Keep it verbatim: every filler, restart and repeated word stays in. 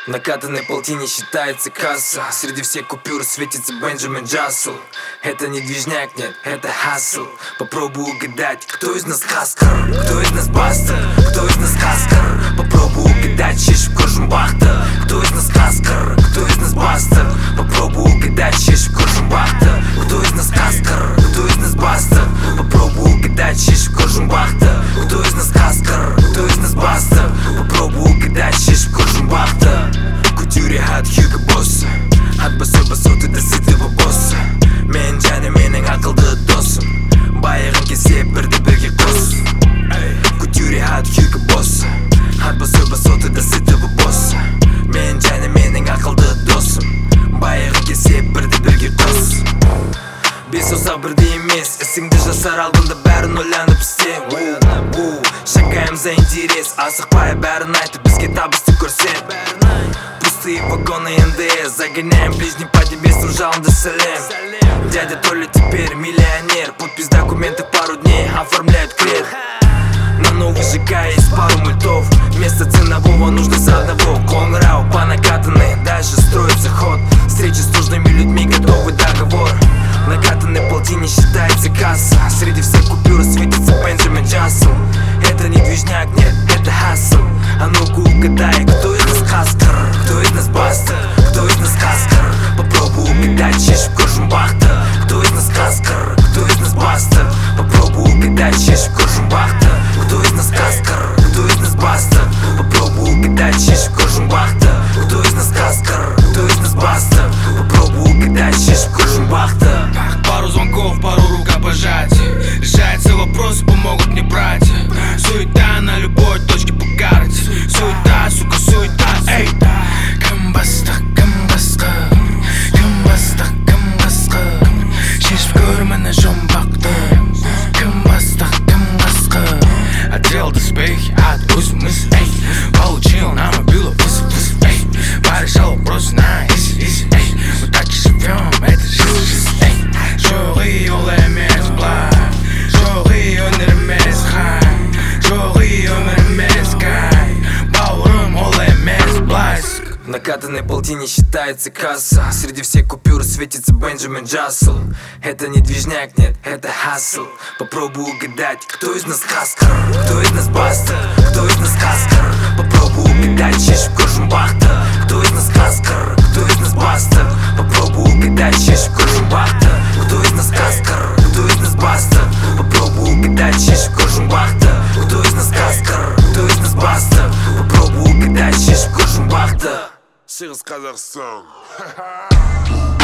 накатанной полтине считается касса. Среди всех купюр светится Бенджамин Джассел. Это не движняк, нет, это хассл. Попробуй угадать, кто из нас хаскар, кто из нас бастер, кто из нас хаскар. Попробуй угадать, чеш в кожу бахта. Кто из нас хаскар, кто из нас бастер. Попробуй угадать, чеш в кожу бахта. Кто из нас хаскар, кто из нас бастер. Попробуй угадать, чеш в кожу бахта. Кто из нас хаскар, кто из нас бастер. Попробуй угадать, чеш в кожу бахта. Кутюре от Хьюго Босса, от басой басоты до сытого босса. Мен және менің ақылды досым, байығын келсе бірді бірге қос. Кутюре от Хьюго Босса, от басой басоты до сытого босса. Мен және менің ақылды досым, байығын келсе бірді бірге қос. Бес саусақ бірдей емес, ісіңді жасар алдында бәрін ойланып істе. Шагаем за интерес, асықпай бәрін айтып бізге табысты көрсет. Пустые вагоны эн дэ эс, загоняем ближний по небесным жалынды сәлем. Дядя Толя теперь миллионер, подпись документов пару дней оформляют кред. На новый ЖК есть пару мультов, вместо ценового нужно с одного. Конрау по накатанной, дальше строится ход. Встречи с нужными людьми, готовый договор. Накатанной полтине считается касса. Среди всех купюр светится Бенджамин Джассел. Это не движняк, нет, это хассл. А ну-ка угадай, кто из нас хаскар, кто из нас бастер, кто из нас хаскар. Попробуй угадать, чеш в кожу бахта. Кто из нас хаскар, кто из нас бастер. Попробуй угадать, чеш в кожу бахта. Кто из нас хаскар, кто из нас бастер. Попробуй угадать, чеш в кожу бахта. Кто из нас хаскар, кто из нас бастер. Попробуй угадать, чеш в кожу бахта. Пару звонков, пару рукопожатий, решается вопрос, помогут мне братья. Суета на любой точке по карте. Суета, сука, суета, эй. Камбаста, камбаста, камбаста, камбаста. Чеш в көрмені жұмбақты. Камбаста, камбаста. Отдел доспехи от өзіміз, эй. Получил на мобилу вызов, эй. Порешал вопрос на изи, изи, эй. Мы так и живем, это жизнь, жизнь, эй. Жоғи ол емес былай, жоғи өнер емес хай, жоғи өмір емес кай, бауырым ол емес былай. В накатанной полтине считается касса. Среди всех купюр светится Бенджамин Джассел. Это не движняк, нет, это хассл. Попробуй угадать, кто из нас хаскар, кто из нас бастер, кто из нас хаскар. Попробуй угадать, чеш в кожу бахта. Кто из нас хаскар, кто из нас бастер. Попробуй угадать, чеш в кожу бахта. Кто из нас хаскар, кто из нас бастер. Попробуй угадать, чеш в кожу бахта. Кто из нас хаскар, кто из нас бастер. Попробуй угадать, чеш в кожу бахта. Шығыс Қазақстан.